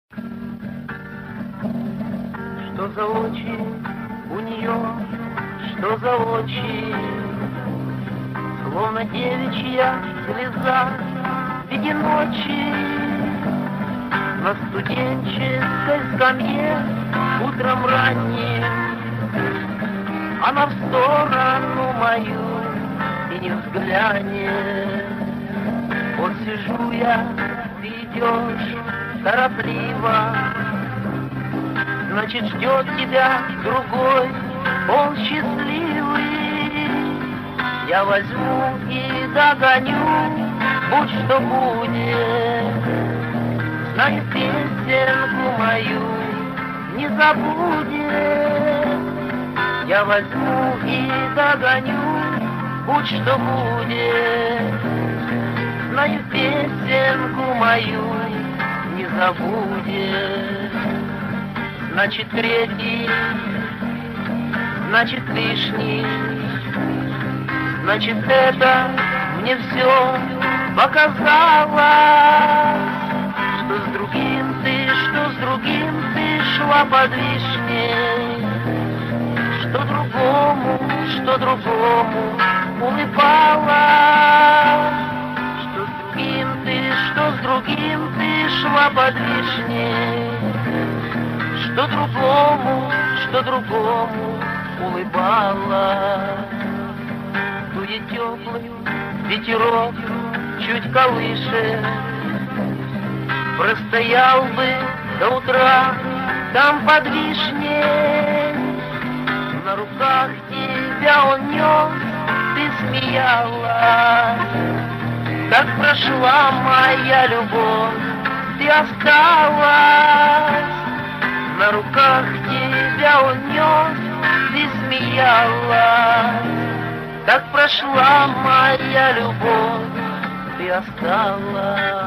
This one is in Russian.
Что за очи у нее, что за очи, словно девичья слеза в виде ночи. На студенческой скамье утром ранним она в сторону мою и не взглянет. Вот сижу я, ты идешь торопливо, значит, ждет тебя другой, он счастливый. Я возьму и догоню, будь что будет. Знаю, песенку мою не забудет. Я возьму и догоню, будь что будет. Знаю, песенку мою не забудет. Значит, третий, значит, лишний, значит, это мне все показало. Что с другим ты шла под вишней, что другому улыбалась. Что с другим ты шла под вишней, что другому улыбалась. Дует теплый ветерок, чуть колышет. Простоял бы до утра там под вишней. На руках тебя он нес, ты смеялась. Так прошла моя любовь, ты осталась. На руках тебя он нес, ты смеялась. Так прошла моя любовь, ты осталась.